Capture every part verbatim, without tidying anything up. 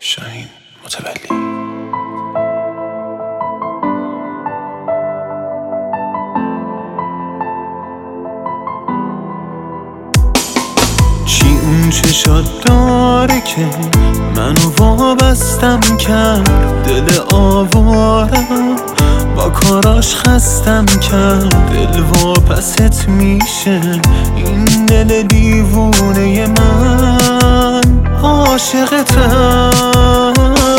شاهین متولی. چی اون چشات داره که منو وابستم کرد؟ دل آوارم با کاراش خستم کرد. دل واپست میشه این دل دیوونه من. عاشقتم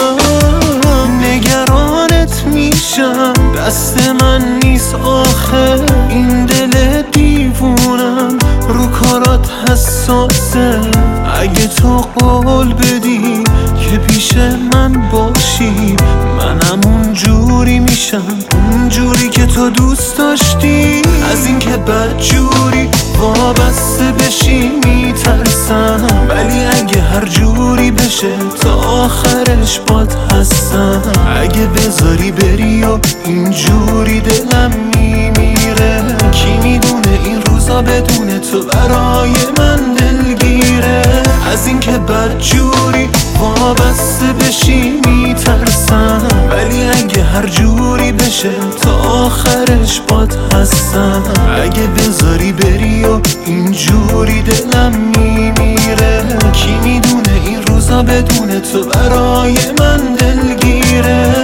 نگرانت میشم، دست من نیست آخه این دل دیوونم رو کارات حساسه. اگه تو قول بدی که پیش من باشی منم اون جوری میشم، اون جوری که تو دوست داشتی. از این که بد جوری وابسته بشی میترسم، ولی اگه هر جوری بشه تا آخرش باد هستم. اگه بذاری بری و این جوری دلم میمیره، کی میدونه این روزا بدون تو برای من دلگیره. از این که بد جوری وابسته بشی میترسم، ولی اگه هر جوری بشه تا آخرش باد هستم. اگه بذاری بری و این جوری دلم میمیره، کی میدونه این روزا بدون تو برای من دلگیره.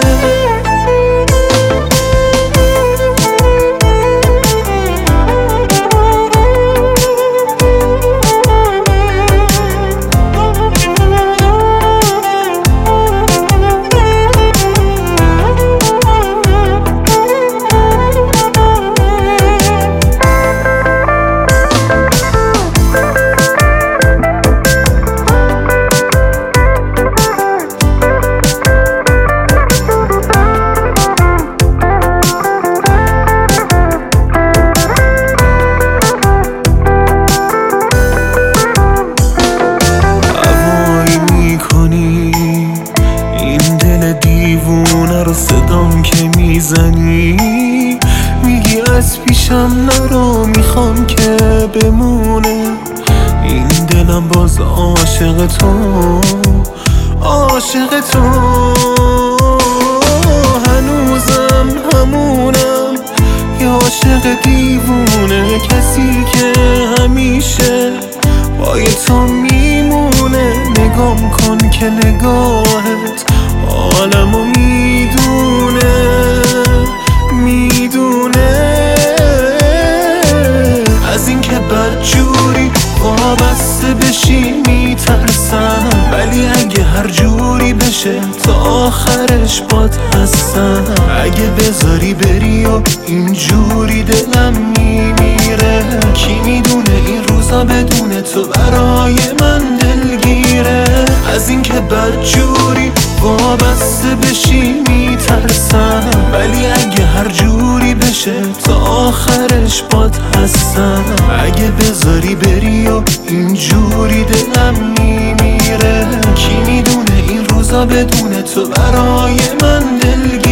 دیوونه رو صدام که میزنی، میگی از پیشم نرو میخوام که بمونه. این دلم باز عاشق تو، عاشق تو هنوزم همونم. یه عاشق دیوونه، کسی که همیشه پای تو میمونه. نگام کن که نگاهت عالمو میدونه، میدونه. از این که بد جوری وابسته بشی میترسم، ولی اگه هر جوری بشه تا آخرش باد هستم. اگه بذاری بری و این جوری دلم میمیره، کی میدونه این روزا بدون تو برای من دلگیره. از این که بد جوری وابسته بشی میترسم، ولی اگه هر جوری بشه تا آخرش باد هستم. اگه بذاری بری و این جوری دلم میمیره، کی میدونه این روزا بدون تو برای من دلگیره.